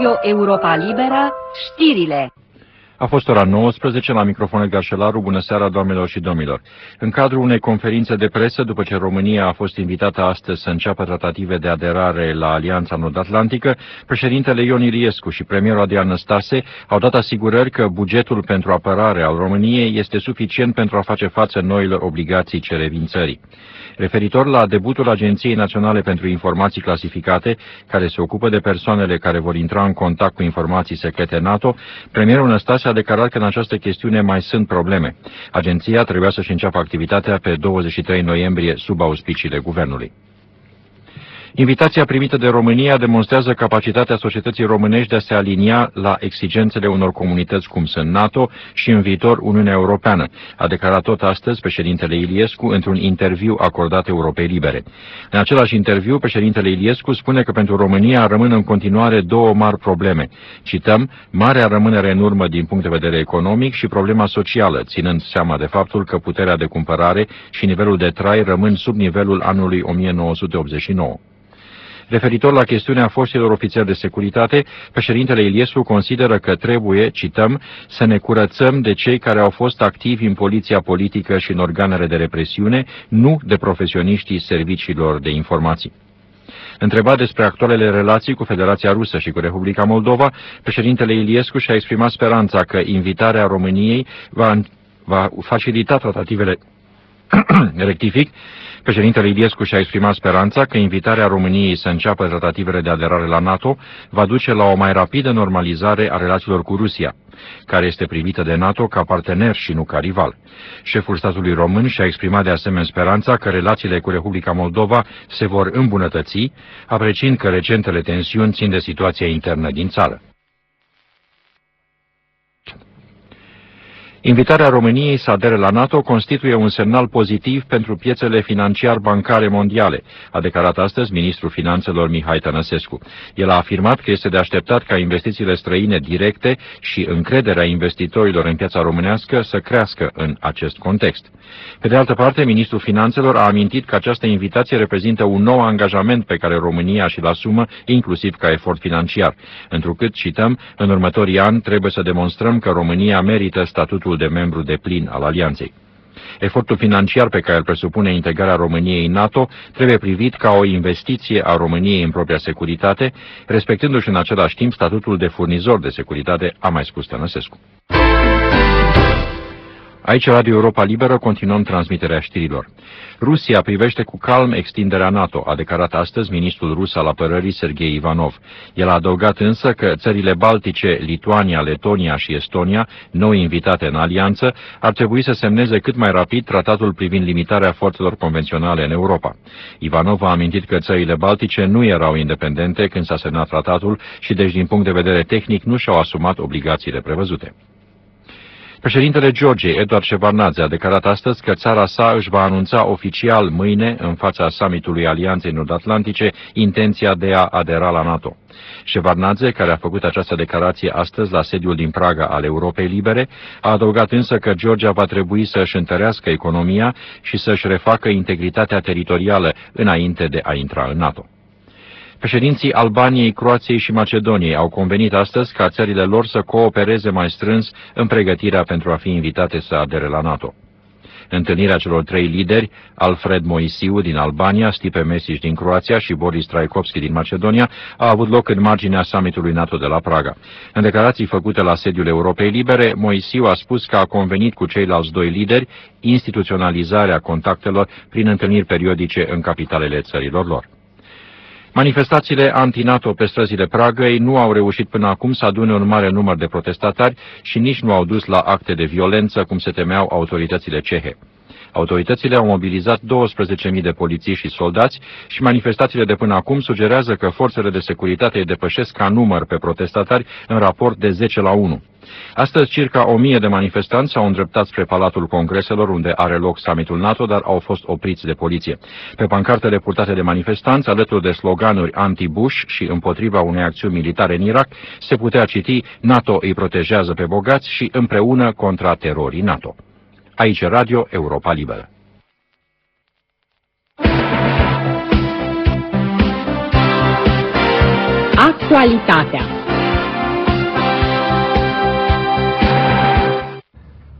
Radio Europa Liberă, știrile. A fost ora 19, la microfon Edgar Șelaru. Bună seara, doamnelor și domnilor. În cadrul unei conferințe de presă, după ce România a fost invitată astăzi să înceapă tratative de aderare la Alianța Nord-Atlantică, președintele Ion Iliescu și premierul Adrian Năstase au dat asigurări că bugetul pentru apărare al României este suficient pentru a face față noilor obligații ce revin țării. Referitor la debutul Agenției Naționale pentru Informații Clasificate, care se ocupă de persoanele care vor intra în contact cu informații secrete NATO, premierul Năstase a declarat că în această chestiune mai sunt probleme. Agenția trebuia să-și înceapă activitatea pe 23 noiembrie sub auspiciile guvernului. Invitația primită de România demonstrează capacitatea societății românești de a se alinia la exigențele unor comunități cum sunt NATO și în viitor Uniunea Europeană, a declarat tot astăzi președintele Iliescu într-un interviu acordat Europei Libere. În același interviu, președintele Iliescu spune că pentru România rămân în continuare două mari probleme. Cităm, marea rămânere în urmă din punct de vedere economic și problema socială, ținând seama de faptul că puterea de cumpărare și nivelul de trai rămân sub nivelul anului 1989. Referitor la chestiunea foștilor ofițeri de securitate, președintele Iliescu consideră că trebuie, cităm, să ne curățăm de cei care au fost activi în poliția politică și în organele de represiune, nu de profesioniștii serviciilor de informații. Întrebat despre actualele relații cu Federația Rusă și cu Republica Moldova, președintele Iliescu și-a exprimat speranța că invitarea României va facilita tratativele rectific. Președintele Iliescu și-a exprimat speranța că invitarea României să înceapă tratativele de aderare la NATO va duce la o mai rapidă normalizare a relațiilor cu Rusia, care este privită de NATO ca partener și nu ca rival. Șeful statului român și-a exprimat de asemenea speranța că relațiile cu Republica Moldova se vor îmbunătăți, apreciind că recentele tensiuni țin de situația internă din țară. Invitarea României să adere la NATO constituie un semnal pozitiv pentru piețele financiar-bancare mondiale, a declarat astăzi ministrul finanțelor Mihai Tănăsescu. El a afirmat că este de așteptat ca investițiile străine directe și încrederea investitorilor în piața românească să crească în acest context. Pe de altă parte, ministrul finanțelor a amintit că această invitație reprezintă un nou angajament pe care România și-l asumă, inclusiv ca efort financiar, întrucât, cităm, în următorii ani trebuie să demonstrăm că România merită statutul de membru deplin al Alianței. Efortul financiar pe care îl presupune integrarea României în NATO trebuie privit ca o investiție a României în propria securitate, respectându-și în același timp statutul de furnizor de securitate, a mai spus Tănăsescu. Aici, Radio Europa Liberă, continuăm transmiterea știrilor. Rusia privește cu calm extinderea NATO, a declarat astăzi ministrul rus al apărării Sergei Ivanov. El a adăugat însă că țările baltice, Lituania, Letonia și Estonia, noi invitate în alianță, ar trebui să semneze cât mai rapid tratatul privind limitarea forțelor convenționale în Europa. Ivanov a amintit că țările baltice nu erau independente când s-a semnat tratatul și deci din punct de vedere tehnic nu și-au asumat obligațiile prevăzute. Președintele Georgiei, Eduard Shevardnadze, a declarat astăzi că țara sa își va anunța oficial mâine, în fața summitului Alianței Nord-Atlantice, intenția de a adera la NATO. Shevardnadze, care a făcut această declarație astăzi la sediul din Praga al Europei Libere, a adăugat însă că Georgia va trebui să își întărească economia și să își refacă integritatea teritorială înainte de a intra în NATO. Președinții Albaniei, Croației și Macedoniei au convenit astăzi ca țările lor să coopereze mai strâns în pregătirea pentru a fi invitate să adere la NATO. Întâlnirea celor trei lideri, Alfred Moisiu din Albania, Stipe Mesic din Croația și Boris Traikovski din Macedonia, a avut loc în marginea summitului NATO de la Praga. În declarații făcute la sediul Europei Libere, Moisiu a spus că a convenit cu ceilalți doi lideri instituționalizarea contactelor prin întâlniri periodice în capitalele țărilor lor. Manifestațiile anti-NATO pe străzile Pragăi nu au reușit până acum să adune un mare număr de protestatari și nici nu au dus la acte de violență, cum se temeau autoritățile cehe. Autoritățile au mobilizat 12.000 de polițiști și soldați și manifestațiile de până acum sugerează că forțele de securitate îi depășesc ca număr pe protestatari în raport de 10-1. Astăzi, circa 1.000 de manifestanți s-au îndreptat spre Palatul Congreselor, unde are loc summitul NATO, dar au fost opriți de poliție. Pe pancartele purtate de manifestanți, alături de sloganuri anti-Bush și împotriva unei acțiuni militare în Irak, se putea citi NATO îi protejează pe bogați și împreună contra terorii NATO. Aici Radio Europa Liberă. Actualitatea.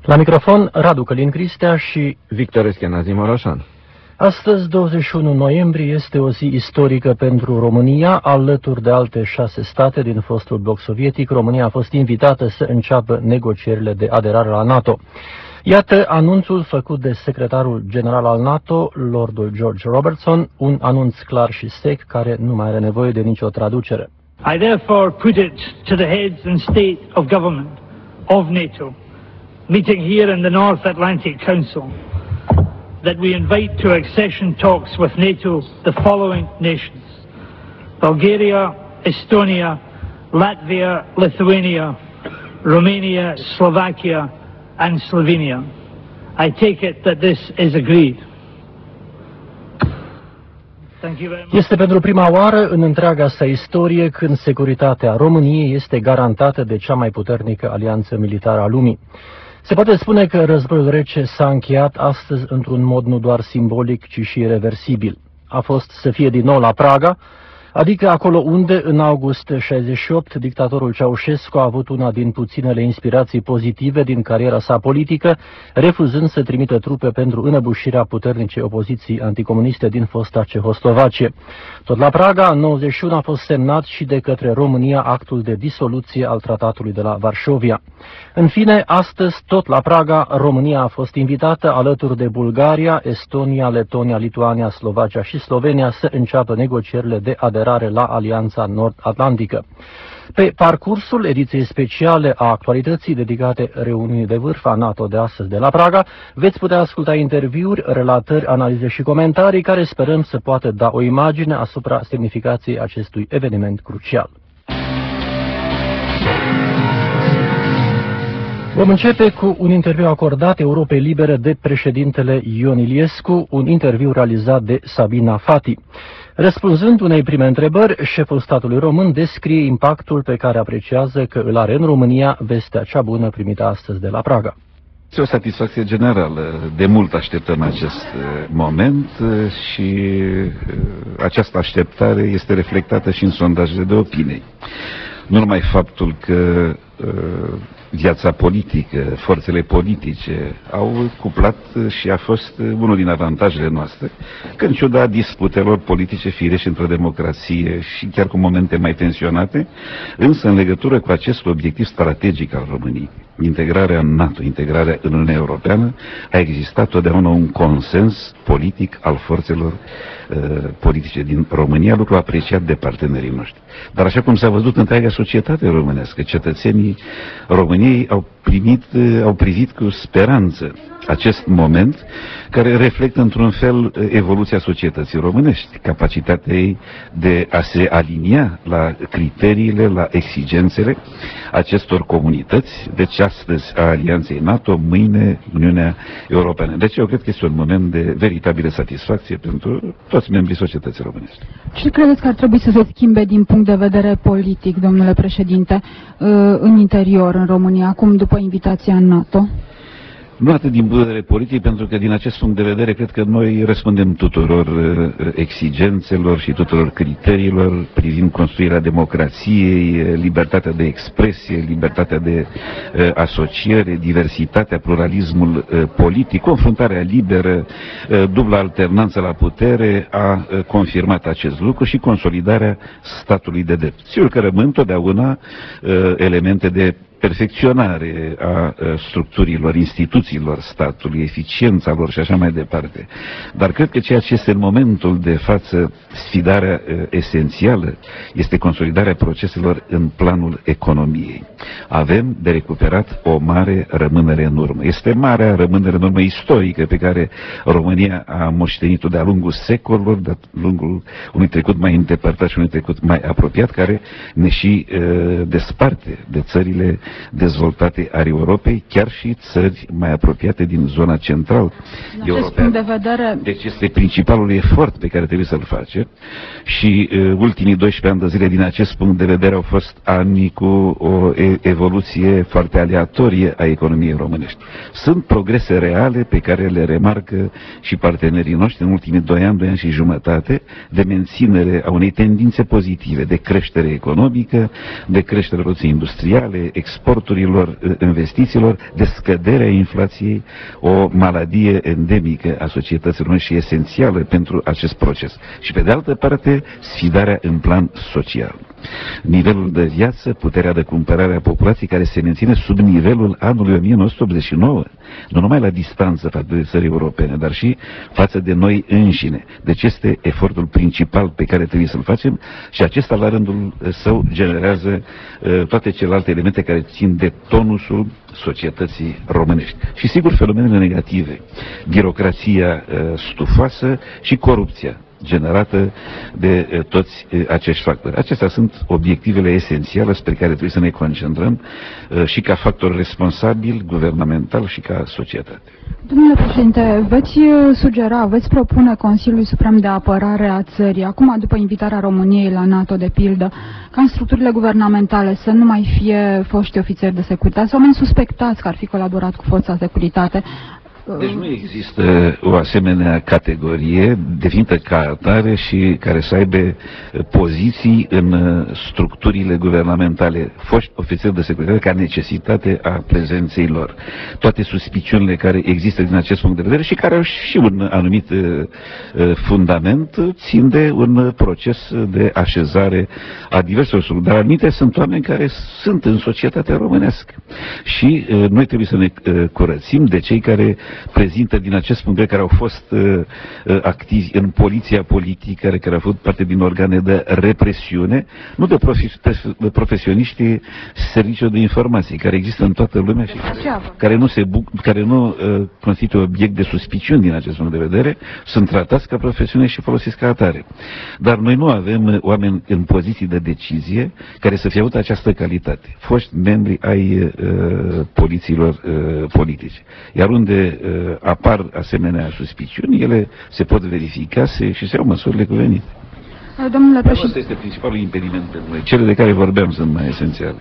La microfon, Radu Călin Cristea și Victor Eschenazi Moroșan. Astăzi, 21 noiembrie, este o zi istorică pentru România. Alături de alte 6 state din fostul bloc sovietic, România a fost invitată să înceapă negocierile de aderare la NATO. Iată anunțul făcut de secretarul general al NATO, Lordul George Robertson, un anunț clar și sec care nu mai are nevoie de nicio traducere. I therefore put it to the heads and state of government of NATO, meeting here in the North Atlantic Council, that we invite to accession talks with NATO the following nations: Bulgaria, Estonia, Latvia, Lithuania, Romania, Slovakia and Slovenia. I take it that this is agreed. Este pentru prima oară în întreaga sa istorie când securitatea României este garantată de cea mai puternică alianță militară a lumii. Se poate spune că războiul rece s-a încheiat astăzi într-un mod nu doar simbolic, ci și irreversibil. A fost să fie din nou la Praga, adică acolo unde, în august 68, dictatorul Ceaușescu a avut una din puținele inspirații pozitive din cariera sa politică, refuzând să trimită trupe pentru înăbușirea puternicei opoziții anticomuniste din fosta Cehoslovacie. Tot la Praga, în 91, a fost semnat și de către România actul de disoluție al tratatului de la Varșovia. În fine, astăzi, tot la Praga, România a fost invitată, alături de Bulgaria, Estonia, Letonia, Lituania, Slovacia și Slovenia, să înceapă negocierile de aderare la Alianța Nord-Atlantică. Pe parcursul ediției speciale a actualității dedicate reuniunii de vârf a NATO de astăzi de la Praga, veți putea asculta interviuri, relatări, analize și comentarii care sperăm să poată da o imagine asupra semnificației acestui eveniment crucial. Vom începe cu un interviu acordat Europei Libere de președintele Ion Iliescu, un interviu realizat de Sabina Fati. Răspunzând unei prime întrebări, șeful statului român descrie impactul pe care apreciază că îl are în România vestea cea bună primită astăzi de la Praga. Este o satisfacție generală. De mult așteptăm acest moment și această așteptare este reflectată și în sondajele de opinie. Nu numai faptul că viața politică, forțele politice au cuplat și a fost unul din avantajele noastre, că în ciuda disputelor politice firești într-o democrație și chiar cu momente mai tensionate, însă în legătură cu acest obiectiv strategic al României, integrarea în NATO, integrarea în Uniunea Europeană, a existat totdeauna un consens politic al forțelor politice din România, lucru apreciat de partenerii noștri. Dar așa cum s-a văzut întreaga societate românească, cetățenii României au privit cu speranță acest moment care reflectă într-un fel evoluția societății românești, capacitatea ei de a se alinia la criteriile, la exigențele acestor comunități, deci astăzi a Alianței NATO, mâine Uniunea Europeană. Deci eu cred că este un moment de veritabilă satisfacție pentru toți membrii societății românești. Ce credeți că ar trebui să se schimbe din punct de vedere politic, domnule președinte, în interior, în România, acum după invitația în NATO? Nu atât din punct de vedere politic, pentru că din acest punct de vedere cred că noi răspundem tuturor exigențelor și tuturor criteriilor privind construirea democrației, libertatea de expresie, libertatea de asociere, diversitatea, pluralismul politic, confruntarea liberă, dubla alternanță la putere a confirmat acest lucru și consolidarea statului de drept. Sigur că rămân totdeauna elemente de perfecționare a structurilor, instituțiilor statului, eficiența lor și așa mai departe. Dar cred că ceea ce este în momentul de față sfidarea esențială este consolidarea proceselor în planul economiei. Avem de recuperat o mare rămânere în urmă. Este marea rămânere în urmă istorică pe care România a moștenit-o de-a lungul secolelor, de-a lungul unui trecut mai îndepărtat și unui trecut mai apropiat, care ne și desparte de țările dezvoltate ale Europei, chiar și țări mai apropiate din zona centrală europeană. Deci este principalul efort pe care trebuie să-l face și ultimii 12 ani de zile din acest punct de vedere au fost ani cu o evoluție foarte aleatorie a economiei românești. Sunt progrese reale pe care le remarcă și partenerii noștri în ultimii 2 ani și jumătate de menținere a unei tendințe pozitive de creștere economică, de creștere produției industriale, exporturilor, investițiilor, de scăderea inflației, o maladie endemică a societăților și esențială pentru acest proces. Și pe de altă parte, sfidarea în plan social. Nivelul de viață, puterea de cumpărare a populației care se menține sub nivelul anului 1989, nu numai la distanță față de țări europene, dar și față de noi înșine. Deci este efortul principal pe care trebuie să-l facem și acesta la rândul său generează toate celelalte elemente care țin de tonusul societății românești. Și sigur fenomenele negative, birocrația stufoasă și corupția generată de toți acești factori. Acestea sunt obiectivele esențiale spre care trebuie să ne concentrăm și ca factor responsabil, guvernamental și ca societate. Domnule președinte, veți propune Consiliului Suprem de Apărare a țării, acum după invitarea României la NATO, de pildă, ca în structurile guvernamentale să nu mai fie foști ofițeri de securitate sau oameni suspectați că ar fi colaborat cu forța de securitate? Deci nu există o asemenea categorie definită ca atare și care să aibă poziții în structurile guvernamentale, foști ofițeri de securitate, ca necesitate a prezenței lor. Toate suspiciunile care există din acest punct de vedere și care au și un anumit fundament, țin de un proces de așezare a diverselor structuri. Dar anumite sunt oameni care sunt în societatea românească. Și noi trebuie să ne curățim de cei care prezintă din acest punct de vedere, care au fost activi în poliția politică, care au făcut parte din organe de represiune, nu de profesioniștii serviciilor de informații, care există în toată lumea și care nu constituie obiect de suspiciuni din acest punct de vedere, sunt tratați ca profesioniști și folosiți ca atare. Dar noi nu avem oameni în poziții de decizie care să fie avut această calitate. Foști membri ai polițiilor politice. Iar unde apar asemenea suspiciuni, ele se pot verifica și se iau măsurile cuvenite. Domnule președinte, asta este principalul impediment pentru noi. Cele de care vorbeam sunt mai esențiale.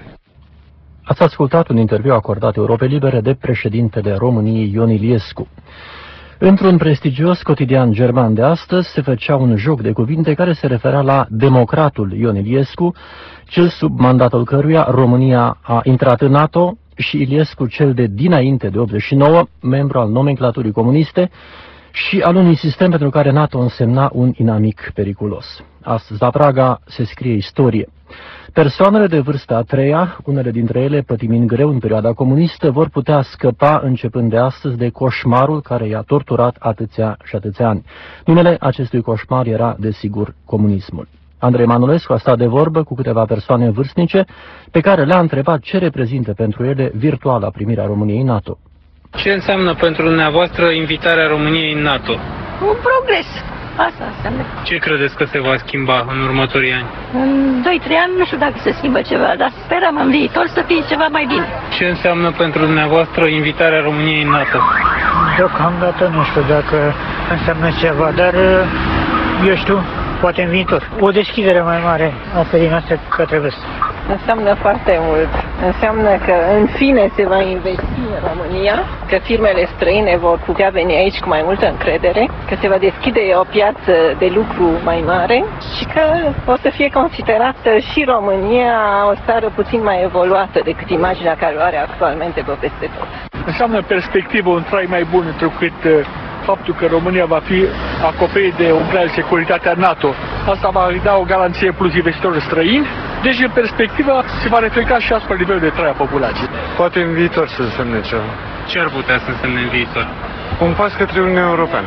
Ați ascultat un interviu acordat Europei Libere de președintele României, Ion Iliescu. Într-un prestigios cotidian german de astăzi se făcea un joc de cuvinte care se referea la democratul Ion Iliescu, cel sub mandatul căruia România a intrat în NATO, și Iliescu, cel de dinainte de 89, membru al nomenclaturii comuniste și al unui sistem pentru care NATO însemna un inamic periculos. Astăzi la Praga se scrie istorie. Persoanele de vârstă a treia, unele dintre ele pătimind greu în perioada comunistă, vor putea scăpa începând de astăzi de coșmarul care i-a torturat atâția și atâția ani. Numele acestui coșmar era, desigur, comunismul. Andrei Manolescu a stat de vorbă cu câteva persoane vârstnice pe care le-a întrebat ce reprezintă pentru ele virtuala primirea României în NATO. Ce înseamnă pentru dumneavoastră invitarea României în NATO? Un progres. Asta înseamnă. Ce credeți că se va schimba în următorii ani? În 2-3 ani nu știu dacă se schimbă ceva, dar sperăm în viitor să fie ceva mai bine. Ce înseamnă pentru dumneavoastră invitarea României în NATO? Deocamdată nu știu dacă înseamnă ceva, dar eu știu, poate în viitor. O deschidere mai mare a țării noastre către vest. Înseamnă foarte mult. Înseamnă că în fine se va investi în România, că firmele străine vor putea veni aici cu mai multă încredere, că se va deschide o piață de lucru mai mare și că o să fie considerată și România o țară puțin mai evoluată decât imaginea care o are actualmente pe peste tot. Înseamnă perspectivă, un trai mai bun, întrucât faptul că România va fi acoperită de un grad de securitate a NATO. Asta va da o garanție plus investitorilor străini, deci în perspectiva se va reflecta și asupra nivelului de trai a populației. Poate în viitor să însemne ceva. Ce ar putea să însemne în viitor? Un pas către Uniunea Europeană.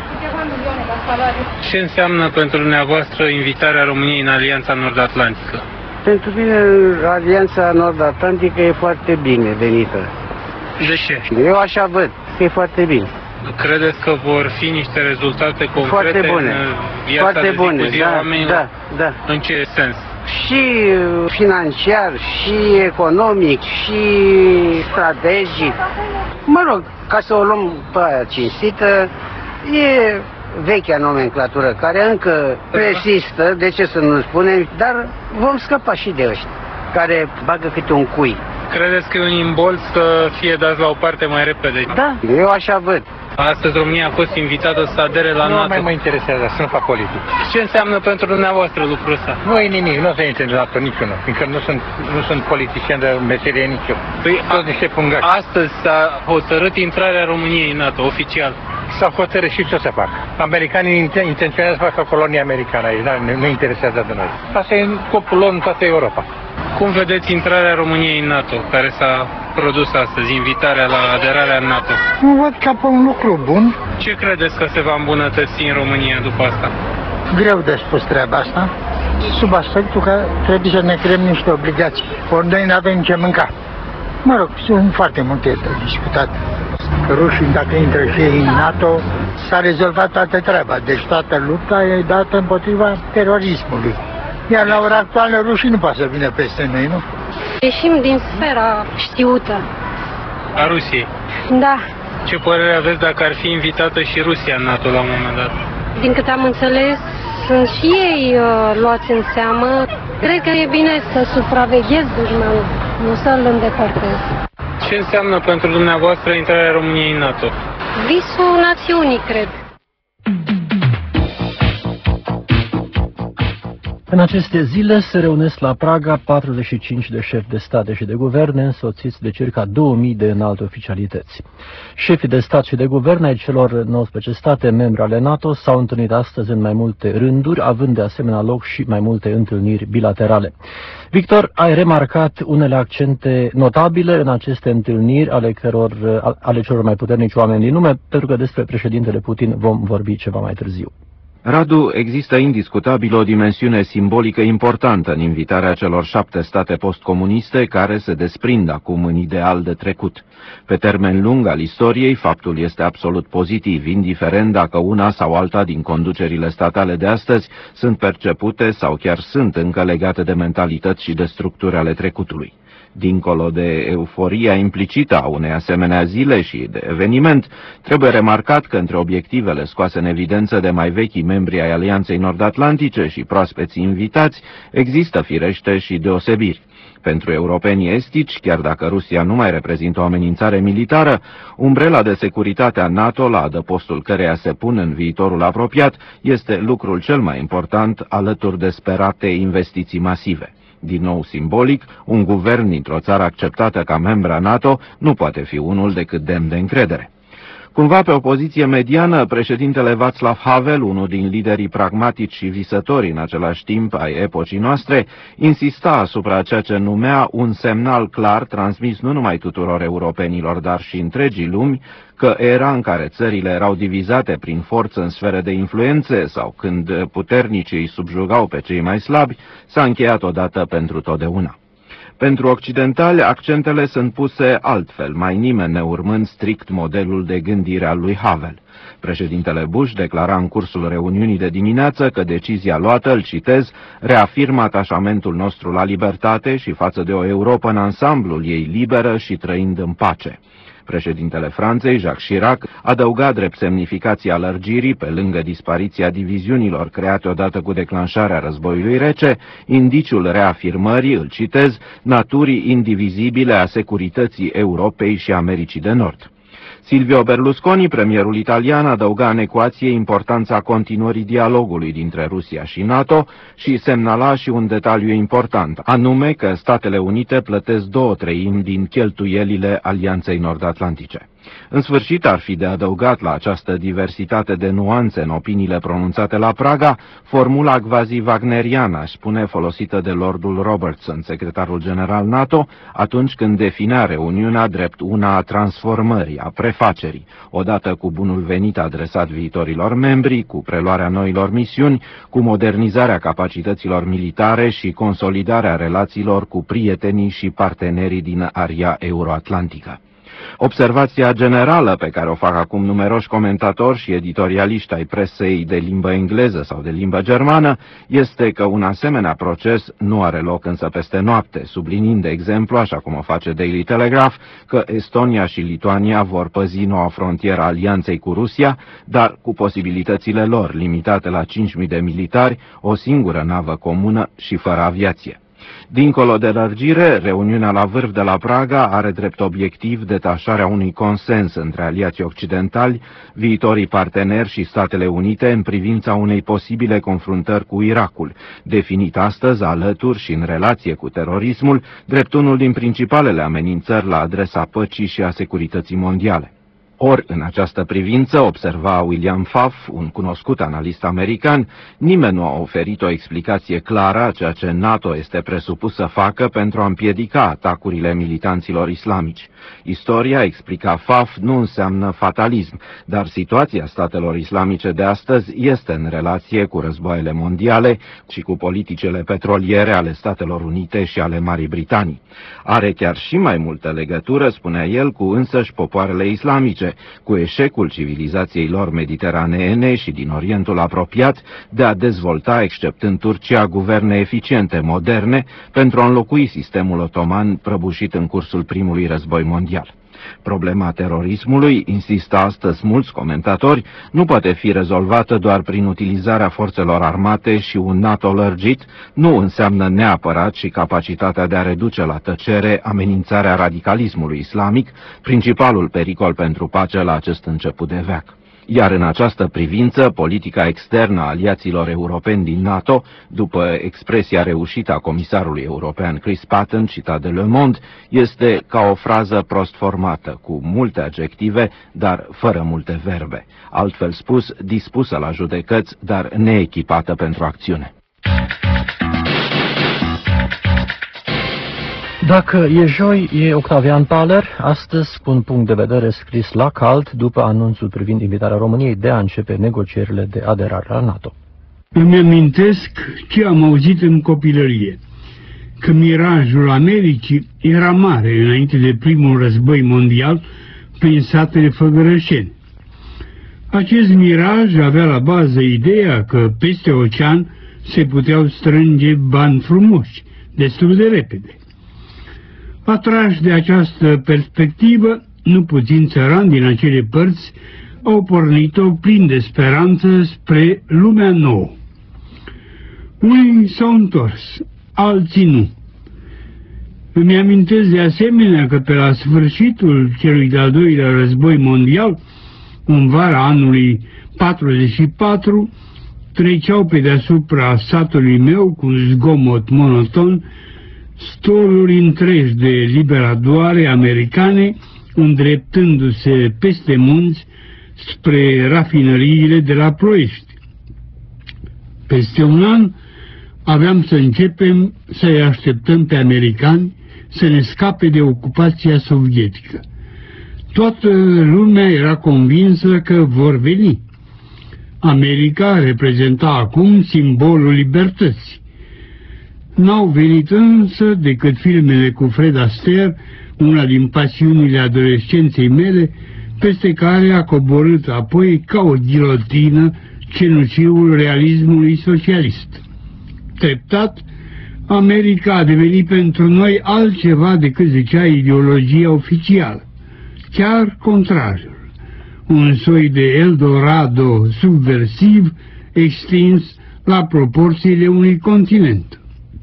Ce înseamnă pentru dumneavoastră invitarea României în Alianța Nord-Atlantică? Pentru mine Alianța Nord-Atlantică e foarte bine venită. De ce? Eu așa văd, că e foarte bine. Credeți că vor fi niște rezultate concrete foarte bune. În viața foarte de bune, zi cu zi a oamenilor? Da. În ce sens? Și financiar, și economic, și strategic. Mă rog, ca să o luăm pe aia cinstită, e vechea nomenclatură care încă persistă, de ce să nu spunem, dar vom scăpa și de ăștia care bagă câte un cui. Credeți că e un imbol să fie dați la o parte mai repede? Da, eu așa văd. Astăzi România a fost invitată să adere la NATO. Nu mai mă interesează, să nu fac politică. Ce înseamnă pentru dumneavoastră lucrul ăsta? Nu e nimic, nu se intre în NATO niciunul, fiindcă nu sunt politician de meserie nici eu. Păi, toți niște pungași. Astăzi s-a hotărât intrarea României în NATO, oficial. S-au hotărât și ce o să fac. Americanii intenționează să facă o colonie americană aici, nu interesează de noi. Asta e scopul lor în toată Europa. Cum vedeți intrarea României în NATO, care s-a produs astăzi, invitarea la aderarea în NATO? Nu văd ca pe un lucru bun. Ce credeți că se va îmbunătăți în România după asta? Greu de spus treaba asta, sub aspectul că trebuie să ne creăm niște obligații. Ori noi nu avem ce mânca. Mă rog, sunt foarte multe de discutat. Rușii, dacă intră și ei în NATO, s-a rezolvat toată treaba. Deci toată lupta e dată împotriva terorismului. Iar la ora actuală rușii nu poate să vină peste noi, nu? Ieșim din sfera știută. A Rusiei? Da. Ce părere aveți dacă ar fi invitată și Rusia în NATO la un moment dat? Din câte am înțeles, sunt și ei luați în seamă. Cred că e bine să supraveghezi dușmanul, nu să-l îndepărtezi. Ce înseamnă pentru dumneavoastră intrarea României în NATO? Visul națiunii, cred. În aceste zile se reunesc la Praga 45 de șefi de state și de guverne, însoțiți de circa 2000 de înalte oficialități. Șefii de stat și de guverne ai celor 19 state membre ale NATO s-au întâlnit astăzi în mai multe rânduri, având de asemenea loc și mai multe întâlniri bilaterale. Victor, ai remarcat unele accente notabile în aceste întâlniri ale celor mai puternici oameni din lume, pentru că despre președintele Putin vom vorbi ceva mai târziu. Radu, există indiscutabil o dimensiune simbolică importantă în invitarea celor 7 state postcomuniste care se desprind acum în ideal de trecut. Pe termen lung al istoriei, faptul este absolut pozitiv, indiferent dacă una sau alta din conducerile statale de astăzi sunt percepute sau chiar sunt încă legate de mentalități și de structuri ale trecutului. Dincolo de euforia implicită a unei asemenea zile și de eveniment, trebuie remarcat că între obiectivele scoase în evidență de mai vechi membri ai Alianței Nord-Atlantice și proaspeții invitați, există firește și deosebiri. Pentru europenii estici, chiar dacă Rusia nu mai reprezintă o amenințare militară, umbrela de securitate a NATO, la adăpostul căreia se pun în viitorul apropiat, este lucrul cel mai important alături de sperate investiții masive. Din nou simbolic, un guvern dintr-o țară acceptată ca membra NATO nu poate fi unul decât demn de încredere. Cumva pe o poziție mediană, președintele Václav Havel, unul din liderii pragmatici și visători în același timp ai epocii noastre, insista asupra ceea ce numea un semnal clar transmis nu numai tuturor europenilor, dar și întregii lumi, că era în care țările erau divizate prin forță în sfere de influențe sau când puternicii îi subjugau pe cei mai slabi, s-a încheiat odată pentru totdeauna. Pentru occidentali, accentele sunt puse altfel, mai nimeni neurmând strict modelul de gândire al lui Havel. Președintele Bush declara în cursul reuniunii de dimineață că decizia luată, îl citez, reafirmă atașamentul nostru la libertate și față de o Europă în ansamblul ei liberă și trăind în pace. Președintele Franței, Jacques Chirac, adăuga drept semnificația lărgirii, pe lângă dispariția diviziunilor create odată cu declanșarea războiului rece, indiciul reafirmării, îl citez, naturii indivizibile a securității Europei și Americii de Nord. Silvio Berlusconi, premierul italian, adăuga în ecuație importanța continuării dialogului dintre Rusia și NATO și semnala și un detaliu important, anume că Statele Unite plătesc 2/3 din cheltuielile Alianței Nord-Atlantice. În sfârșit, ar fi de adăugat la această diversitate de nuanțe în opiniile pronunțate la Praga, formula quasi-wagneriană, aș spune, folosită de Lordul Robertson, secretarul general NATO, atunci când definea reuniunea drept una a transformării, a prefacerii, odată cu bunul venit adresat viitorilor membri, cu preluarea noilor misiuni, cu modernizarea capacităților militare și consolidarea relațiilor cu prietenii și partenerii din aria euroatlantică. Observația generală pe care o fac acum numeroși comentatori și editorialiști ai presei de limbă engleză sau de limbă germană este că un asemenea proces nu are loc însă peste noapte, subliniind de exemplu, așa cum o face Daily Telegraph, că Estonia și Lituania vor păzi noua frontieră a alianței cu Rusia, dar cu posibilitățile lor limitate la 5.000 de militari, o singură navă comună și fără aviație. Dincolo de lărgire, reuniunea la vârf de la Praga are drept obiectiv detașarea unui consens între aliații occidentali, viitorii parteneri și Statele Unite în privința unei posibile confruntări cu Irakul, definit astăzi alături și în relație cu terorismul, drept unul din principalele amenințări la adresa păcii și a securității mondiale. Ori, în această privință, observa William Pfaff, un cunoscut analist american, nimeni nu a oferit o explicație clară a ceea ce NATO este presupus să facă pentru a împiedica atacurile militanților islamici. Istoria, explica Pfaff, nu înseamnă fatalism, dar situația statelor islamice de astăzi este în relație cu războaiele mondiale și cu politicile petroliere ale Statelor Unite și ale Marii Britanii. Are chiar și mai multă legătură, spunea el, cu însăși popoarele islamice, cu eșecul civilizației lor mediteraneene și din Orientul apropiat de a dezvolta, exceptând Turcia, guverne eficiente, moderne, pentru a înlocui sistemul otoman prăbușit în cursul primului război mondial. Problema terorismului, insistă astăzi mulți comentatori, nu poate fi rezolvată doar prin utilizarea forțelor armate și un NATO lărgit, nu înseamnă neapărat și capacitatea de a reduce la tăcere amenințarea radicalismului islamic, principalul pericol pentru pace la acest început de veac. Iar în această privință, politica externă a aliaților europeni din NATO, după expresia reușită a comisarului european Chris Patten, citat de Le Monde, este ca o frază prost formată, cu multe adjective, dar fără multe verbe. Altfel spus, dispusă la judecăți, dar neechipată pentru acțiune. Dacă e joi, e Octavian Paler, astăzi cu un punct de vedere scris la cald după anunțul privind invitarea României de a începe negocierile de aderare la NATO. Îmi amintesc ce am auzit în copilărie, că mirajul Americii era mare înainte de primul război mondial prin satele făgărășeni. Acest miraj avea la bază ideea că peste ocean se puteau strânge bani frumoși, destul de repede. Atrași de această perspectivă, nu puțin țărani din acele părți au pornit-o plin de speranță spre lumea nouă. Unii s-au întors, alții nu. Îmi amintesc de asemenea că pe la sfârșitul celui de-al doilea război mondial, în vara anului 44, treceau pe deasupra satului meu cu un zgomot monoton stoluri întregi de liberadoare americane, îndreptându-se peste munți spre rafinăriile de la Ploiești. Peste un an aveam să începem să-i așteptăm pe americani să ne scape de ocupația sovietică. Toată lumea era convinsă că vor veni. America reprezenta acum simbolul libertății. N-au venit însă decât filmele cu Fred Astaire, una din pasiunile adolescenței mele, peste care a coborât apoi ca o ghilotină cenușiul realismului socialist. Treptat, America a devenit pentru noi altceva decât zicea ideologia oficială, chiar contrariul, un soi de Eldorado subversiv extins la proporțiile unui continent.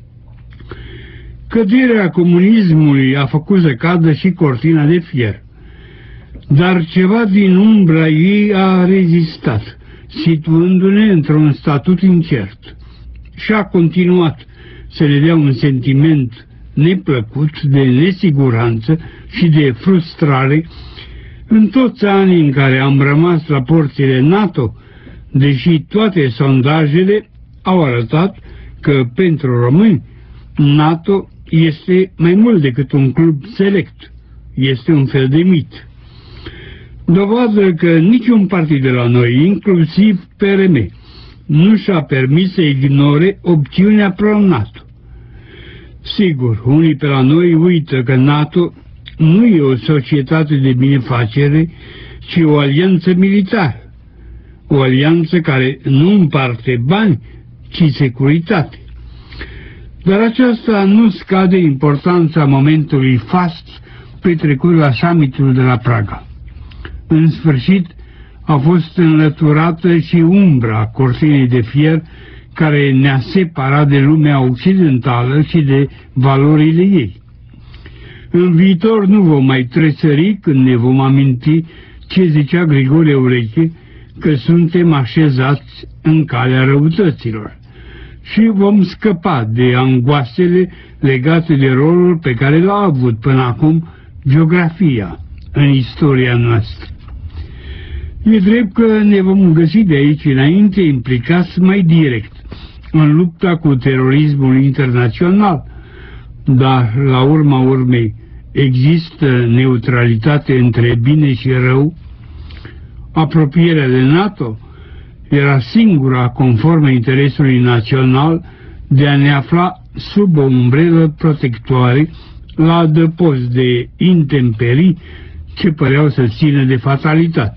Căderea comunismului a făcut să cadă și cortina de fier, dar ceva din umbra ei a rezistat, situându-ne într-un statut incert, și a continuat să le dea un sentiment neplăcut de nesiguranță și de frustrare în toți anii în care am rămas la porțile NATO, deși toate sondajele au arătat că pentru români NATO este mai mult decât un club select, este un fel de mit. Dovadă că niciun partid de la noi, inclusiv PRM, nu și-a permis să ignore opțiunea pro-NATO. Sigur, unii pe la noi uită că NATO nu e o societate de binefacere, ci o alianță militară, o alianță care nu împarte bani, ci securitate. Dar aceasta nu scade importanța momentului fast petrecut la summitul de la Praga. În sfârșit, a fost înlăturată și umbra cortinei de fier care ne-a separat de lumea occidentală și de valorile ei. În viitor nu vom mai tresări când ne vom aminti ce zicea Grigore Ureche, că suntem așezați în calea răutăților și vom scăpa de angoasele legate de rolul pe care l-a avut până acum geografia în istoria noastră. E drept că ne vom găsi de aici înainte implicați mai direct în lupta cu terorismul internațional, dar la urma urmei există neutralitate între bine și rău. Apropierea de NATO era singura conformă interesului național de a ne afla sub o umbrelă protectoare la adăpost de intemperii ce păreau să țină de fatalitate.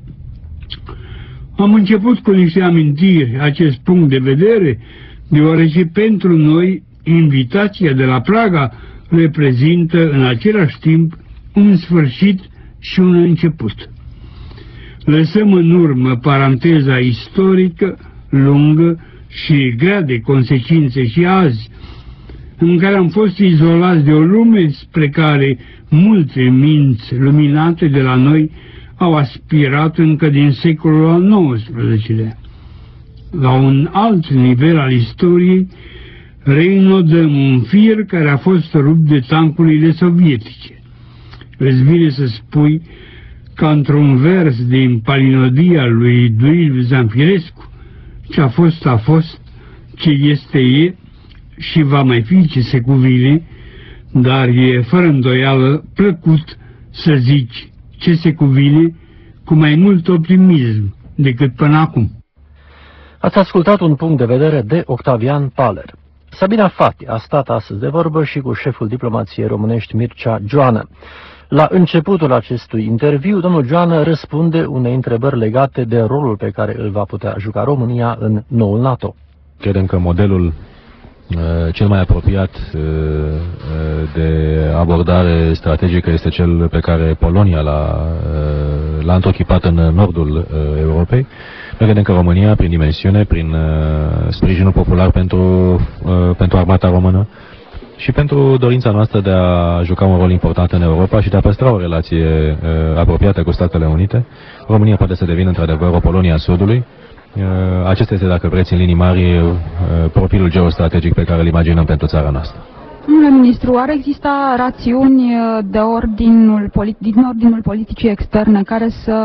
Am început cu niște amintiri acest punct de vedere, deoarece pentru noi invitația de la Praga reprezintă în același timp un sfârșit și un început. Lăsăm în urmă paranteza istorică, lungă și grea de consecințe și azi, în care am fost izolați de o lume spre care multe minți luminate de la noi au aspirat încă din secolul al XIX-lea. La un alt nivel al istoriei, reînnodăm un fir care a fost rupt de tancurile sovietice. Îți vine să spui ca într-un vers din palinodia lui Duil Zamfirescu, ce a fost, ce este e și va mai fi ce se cuvine, dar e fără îndoială plăcut să zici ce se cuvine cu mai mult optimism decât până acum. Ați ascultat un punct de vedere de Octavian Paler. Sabina Fati a stat astăzi de vorbă și cu șeful diplomației românești Mircea Joană. La începutul acestui interviu, domnul Joană răspunde unei întrebări legate de rolul pe care îl va putea juca România în noul NATO. Credem că modelul cel mai apropiat de abordare strategică este cel pe care Polonia l-a întruchipat în nordul Europei. Noi credem că România, prin dimensiune, prin sprijinul popular pentru armata română și pentru dorința noastră de a juca un rol important în Europa și de a păstra o relație apropiată cu Statele Unite, România poate să devină într-adevăr o Polonia a Sudului. Acesta este, dacă vreți, în linii mari, profilul geostrategic pe care îl imaginăm pentru țara noastră. Domnule ministru, ar exista rațiuni din ordinul politicii externe care să,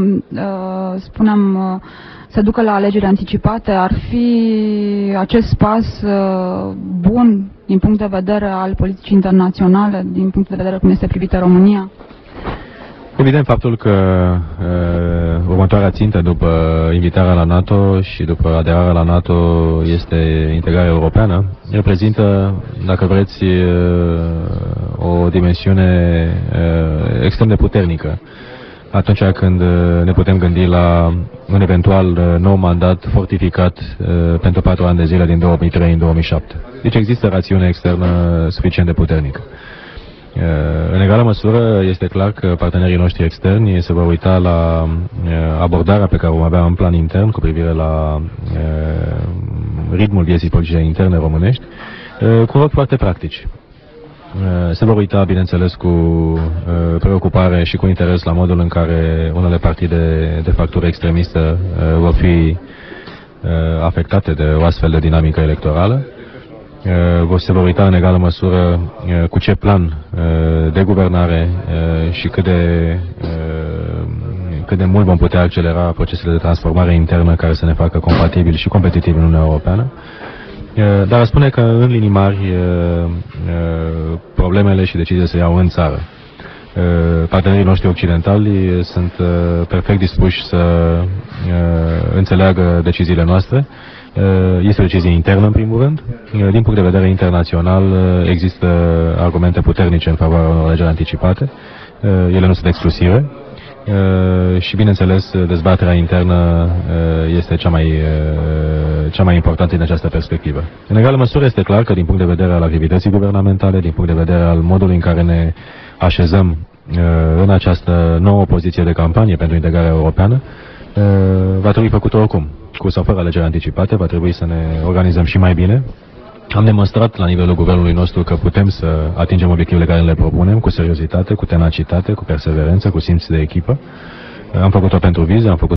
să ducă la alegeri anticipate? Ar fi acest pas bun din punct de vedere al politicii internaționale, din punct de vedere cum este privită România? Evident, faptul că următoarea țintă după invitarea la NATO și după aderarea la NATO este integrarea europeană, reprezintă, dacă vreți, o dimensiune extrem de puternică atunci când ne putem gândi la un eventual nou mandat fortificat pentru 4 ani de zile din 2003 în 2007. Deci există rațiune externă suficient de puternică. În egală măsură, este clar că partenerii noștri externi se vor uita la abordarea pe care o vom avea în plan intern cu privire la ritmul vieții politice interne românești, cu ochi foarte practici. Se vor uita, bineînțeles, cu preocupare și cu interes la modul în care unele partide de factură extremistă vor fi afectate de o astfel de dinamică electorală. Se vor uita în egală măsură cu ce plan de guvernare și cât de mult vom putea accelera procesele de transformare internă care să ne facă compatibili și competitivi în Uniunea Europeană. Dar aș spune că în linii mari problemele și deciziile se iau în țară. Partenerii noștri occidentali sunt perfect dispuși să înțeleagă deciziile noastre. Este o decizie internă, în primul rând. Din punct de vedere internațional, există argumente puternice în favoarea unor alegeri anticipate. Ele nu sunt exclusive. Și, bineînțeles, dezbaterea internă este cea mai importantă din această perspectivă. În egală măsură, este clar că, din punct de vedere al activității guvernamentale, din punct de vedere al modului în care ne așezăm în această nouă poziție de campanie pentru integrarea europeană, va trebui făcut oricum. cu sau fără alegeri anticipate, va trebui să ne organizăm și mai bine. Am demonstrat la nivelul guvernului nostru că putem să atingem obiectivele care le propunem cu seriozitate, cu tenacitate, cu perseverență, cu simț de echipă. Am făcut-o pentru vize, am făcut